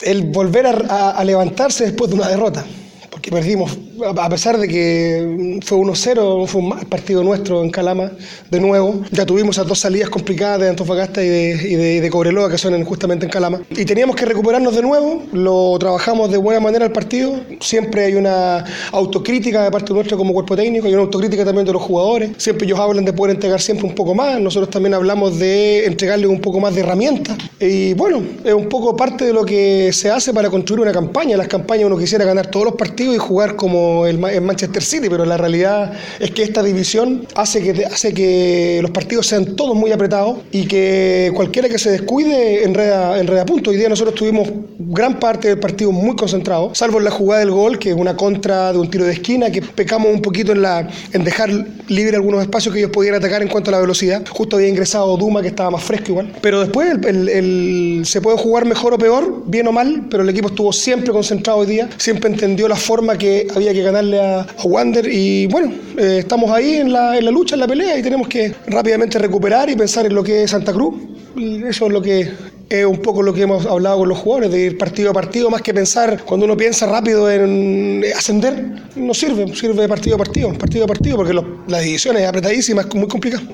el volver a levantarse después de una derrota. Porque perdimos, a pesar de que fue 1-0, fue un mal partido nuestro en Calama, de nuevo. Ya tuvimos esas dos salidas complicadas de Antofagasta y de Cobreloa, que son justamente en Calama. Y teníamos que recuperarnos de nuevo, lo trabajamos de buena manera el partido. Siempre hay una autocrítica de parte nuestra como cuerpo técnico, y una autocrítica también de los jugadores. Siempre ellos hablan de poder entregar siempre un poco más, nosotros también hablamos de entregarles un poco más de herramientas. Y bueno, es un poco parte de lo que se hace para construir una campaña. Las campañas uno quisiera ganar todos los partidos y jugar como el Manchester City, pero la realidad es que esta división hace que los partidos sean todos muy apretados y que cualquiera que se descuide enreda puntos. Hoy día nosotros tuvimos gran parte del partido muy concentrado, salvo en la jugada del gol, que es una contra de un tiro de esquina, que pecamos un poquito en dejar libre algunos espacios que ellos podían atacar en cuanto a la velocidad. Justo había ingresado Duma, que estaba más fresco igual. Pero después se puede jugar mejor o peor, bien o mal, pero el equipo estuvo siempre concentrado hoy día, siempre entendió la forma que había que ganarle a Wander, y bueno, estamos ahí en la lucha, en la pelea, y tenemos que rápidamente recuperar y pensar en lo que es Santa Cruz, y eso es lo que es un poco lo que hemos hablado con los jugadores, de ir partido a partido, más que pensar, cuando uno piensa rápido en ascender, no sirve partido a partido, porque la división es apretadísima, es muy complicada.